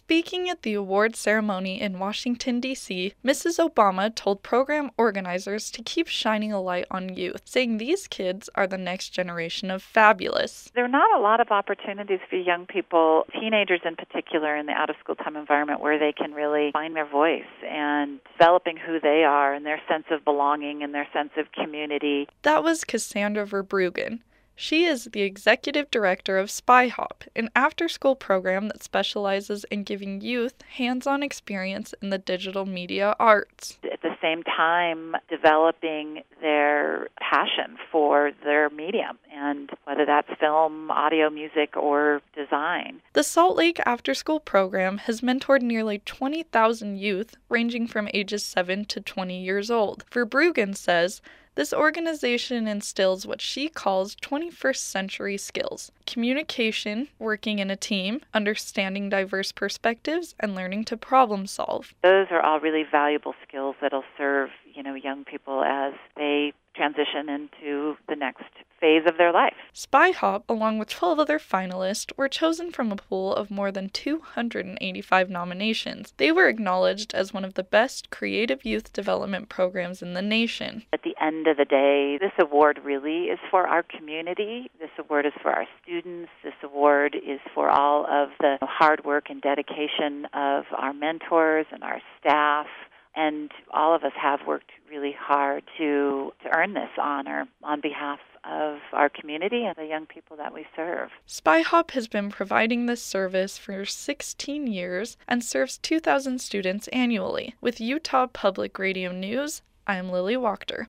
Speaking at the award ceremony in Washington, D.C., Mrs. Obama told program organizers to keep shining a light on youth, saying these kids are the next generation of fabulous. There are not a lot of opportunities for young people, teenagers in particular, in the out-of-school time environment where they can really find their voice and developing who they are and their sense of belonging and their sense of community. That was Cassandra Verbruggen. She is the executive director of SpyHop, an after-school program that specializes in giving youth hands-on experience in the digital media arts. At the same time, developing their passion for their medium, and whether that's film, audio, music, or design. The Salt Lake after-school program has mentored nearly 20,000 youth, ranging from ages 7 to 20 years old. Verbruggen says, this organization instills what she calls 21st century skills: communication, working in a team, understanding diverse perspectives, and learning to problem solve. Those are all really valuable skills that'll serve, young people as they transition into the next phase of their life. SpyHop, along with 12 other finalists, were chosen from a pool of more than 285 nominations. They were acknowledged as one of the best creative youth development programs in the nation. At the end of the day, this award really is for our community. This award is for our students. This award is for all of the hard work and dedication of our mentors and our staff. And all of us have worked really hard to earn this honor on behalf of our community and the young people that we serve. SpyHop has been providing this service for 16 years and serves 2,000 students annually. With Utah Public Radio News, I'm Lily Wachter.